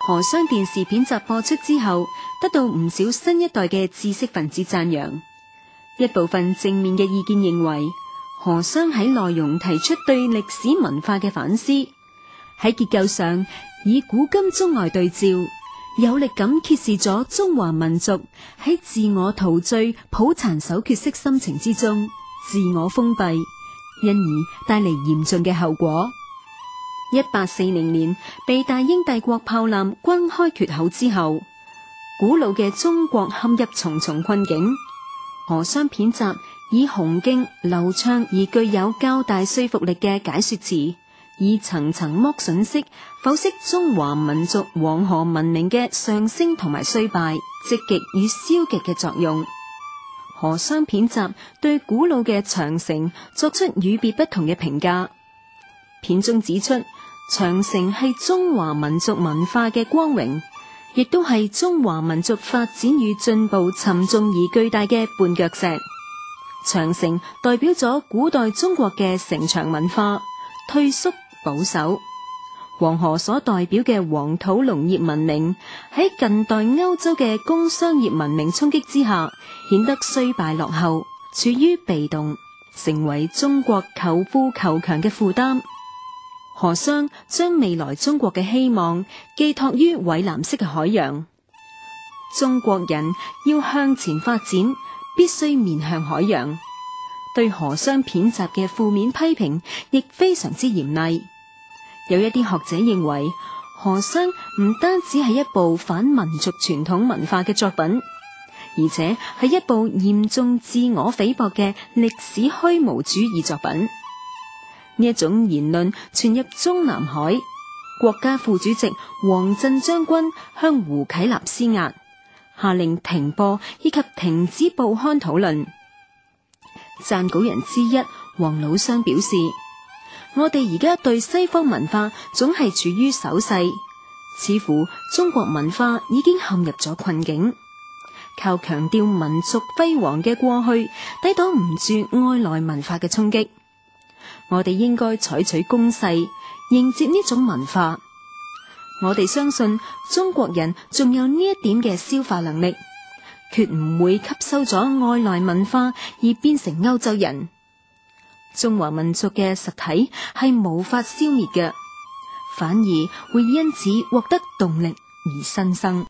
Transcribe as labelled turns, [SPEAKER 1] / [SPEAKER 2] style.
[SPEAKER 1] 河商電視片集播出之後，得到唔少新一代嘅知識分子讚揚。一部分正面嘅意見認為，河商喺內容提出對歷史文化嘅反思，喺結構上以古今中外對照，有力咁揭示咗中華民族喺自我陶醉、抱殘守缺式心情之中自我封閉，因而帶嚟嚴峻嘅後果。1840年被大英帝國炮艦轟開缺口之後，古老嘅中國陷入重重困境。河商片集以雄勁、流暢而具有較大說服力嘅解說詞，以層層剝筍式剖析中華民族黃河文明嘅上升同埋衰敗、積極與消極嘅作用。河商片集對古老嘅長城作出與別不同嘅評價，片中指出，長城係中華民族文化嘅光榮，亦都係中華民族發展與進步沉重而巨大嘅絆腳石。長城代表咗古代中國嘅城牆文化，退縮保守。黃河所代表嘅黃土農業文明，喺近代歐洲嘅工商業文明衝擊之下，顯得衰敗落後，處於被動，成為中國求富求強嘅負擔。河商將未來中國嘅希望寄託於蔚藍色嘅海洋。中國人要向前發展，必須面向海洋。對河商片集嘅負面批評亦非常之嚴厲。有一啲學者認為，河商唔單止係一部反民族傳統文化嘅作品，而且係一部嚴重自我菲薄嘅歷史虛無主義作品。呢一種言論傳入中南海，國家副主席王震將軍向胡啟立施壓，下令停播以及停止報刊討論。撰稿人之一黃老雙表示，我哋而家對西方文化總係處於守勢，似乎中國文化已經陷入咗困境，靠強調民族輝煌嘅過去抵擋唔住外來文化嘅衝擊。我哋應該採取攻勢，迎接呢種文化。我哋相信中國人仲有呢一點嘅消化能力，決唔會吸收咗外來文化而變成歐洲人。中華民族嘅實體係無法消滅嘅，反而會因此獲得動力而新生。